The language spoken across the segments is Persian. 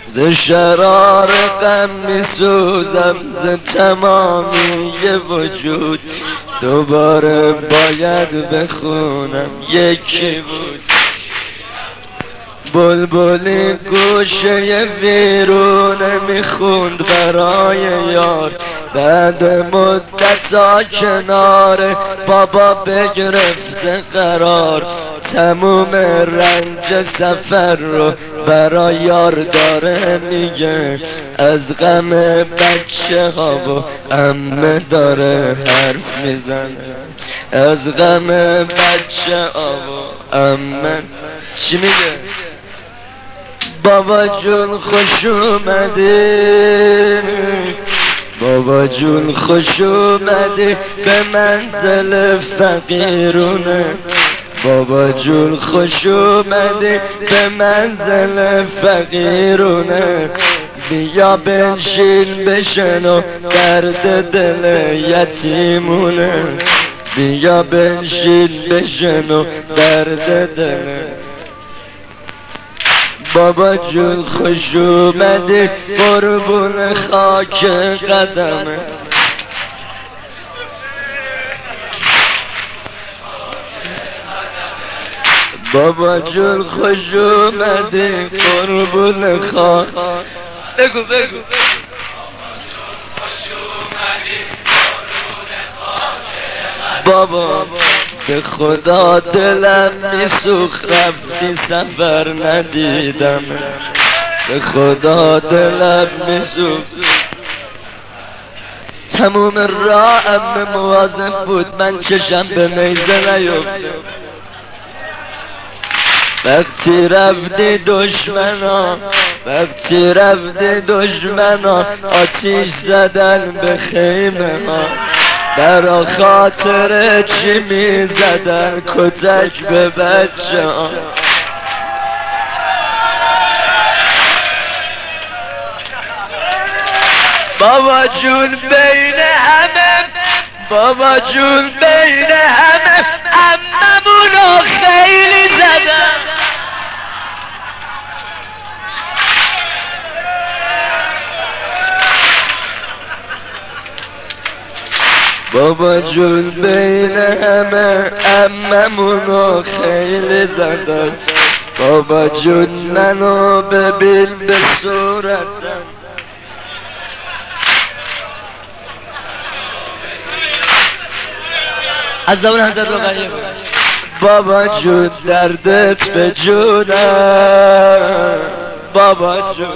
ز شرار غم میسوزم ز تمامی وجود دوباره باید بخونم یکی بود بلبلی گوشه ویرونه میخوند برای یار بعد مدت‌ها کنار بابا بگرفته قرار تموم رنج سفر رو برای یار داره میگه از غم بچه ها و عمه داره حرف میزنه از غم بچه ها و عمه چی میگه؟ بابا جون خوش اومدی بابا جون خوش اومدی به منزل فقیرونه بابا جون خوش اومدی به منزل فقیرونه بیا بنشین بشنو درد دل یتیمونه بیا بنشین بشنو درد دل بابا جون خوش اومدی قربون خاک قدمه بابا جون خوش اومدی قربون خاک بگو بابا به خدا دلم میسوخت رفتی سفر ندیدم به خدا دلم میسوخت تموم راهم مواظب بود من چشم به نیزه نیفتم وقتی رفتی دشمنا وقتی رفتی دشمنا آتیش زدن به خیمه ها برا خاطر چی میزدن کتک به بچه ها بابا جون بین همه بابا جون بین همه عممونو خیلی زدن بابا جون بین همه عممونو خیلی زدن بابا جون منو ببین به صورتم از زبان حضرت رقیه بابا جون دردت به جونم بابا جون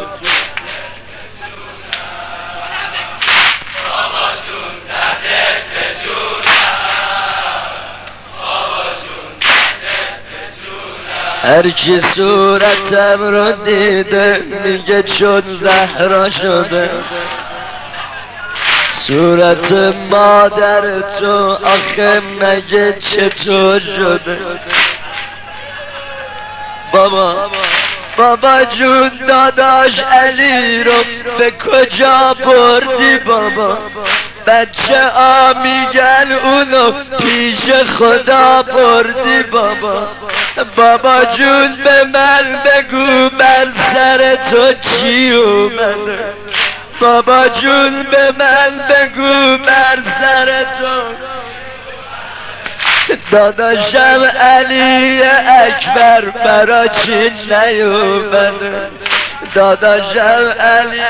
هرچی صورتم رو دیده میگه چون زهرا شده صورت مادر تو آخه مگه چطور شده بابا جون داداش علی رو به کجا بردی بابا بچه ها میگن اونو پیش خدا بردی بابا جون به من بگو بر سر تو چی اومده بابا جون به من بگو بر سر تو داداشم علی اکبر برا چی نیومده داداشم علی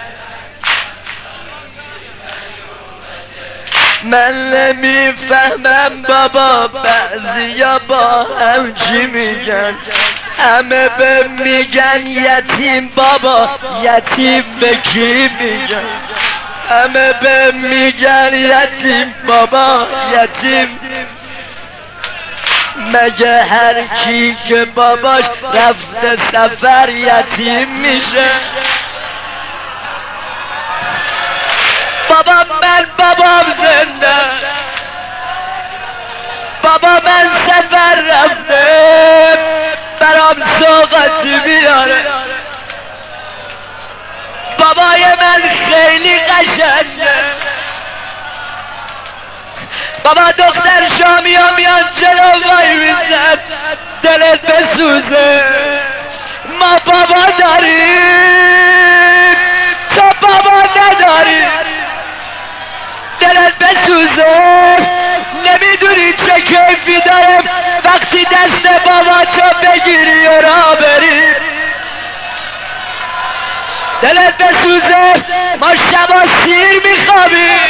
من نمیفهمم بابا بعضیا با هم چی میگن همه به میگن یتیم بابا یتیم به کی میگن همه به میگن یتیم بابا یتیم مگه هر کی که باباش رفته سفر یتیم میشه بابام زنده بابا من سفر رفته برام سوغاتی بیاره بابای من خیلی قشنگه بابا دختر شامی ها میان جلو وای میزن، دلت بسوزه. ما بابا داریم بسوزه. نمیدونی چه کیفی داره وقتی دست بابا تو بگیری و را بری. دلت بسوزه ما شبا سیر میخوابیم.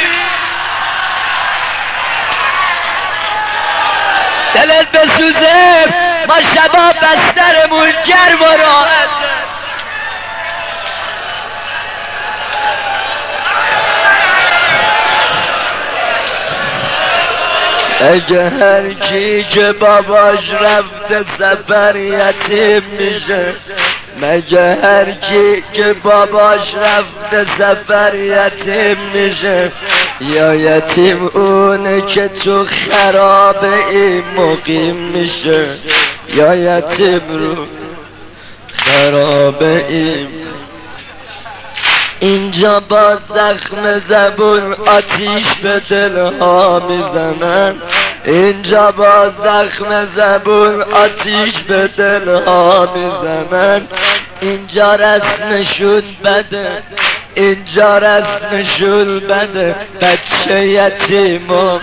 دلت بسوزه ما شبا بسترمون گرم و راحت. اگه هر کی که باباش رفته سفر یتیم میشه، مگه هر کی که باباش رفته سفر یتیم میشه، یا یتیم اونه که تو خرابه این مقیم میشه، یا یتیم رو خرابه این. اینجا با زخم زبون آتیش به دلها میزنن، اینجا با زخم زبون آتیش به دلها میزنن. اینجا رسمشون بده، اینجا رسمشون بده، بچه یتیمم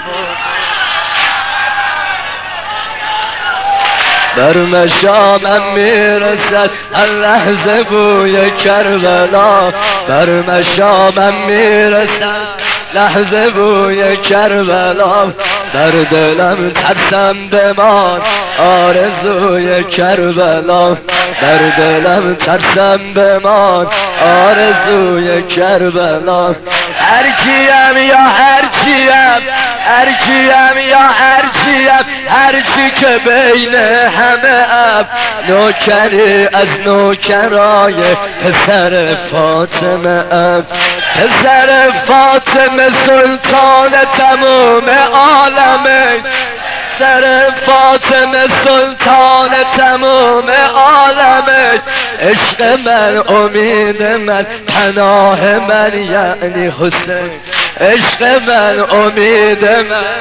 بر مشامم میرسد هر لحظه بوی کربلا، بر مشامم میرسد لحظه بوی کربلا. در دلم ترسم بمان آرزوی کربلا، در دلم ترسم بمان آرزوی کربلا. هر کیم یا هر کیم، هر کیم یا هر کیم، هر کی که بین همه اب نوکری از نوکرای پسر فاطمه اب، پسر فاطمه سلطان تمام عالمه، پسر فاطمه سلطان تمام عالمه. عشق من امید من پناه من یعنی حسین، عشق من امید من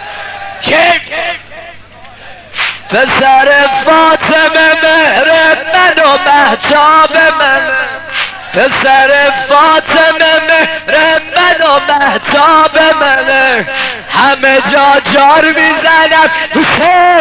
پسر فاطمه مهر من و مهتاب من، پسر فاطمه مهر من و مهتاب من. همه جا جار میزنم حسین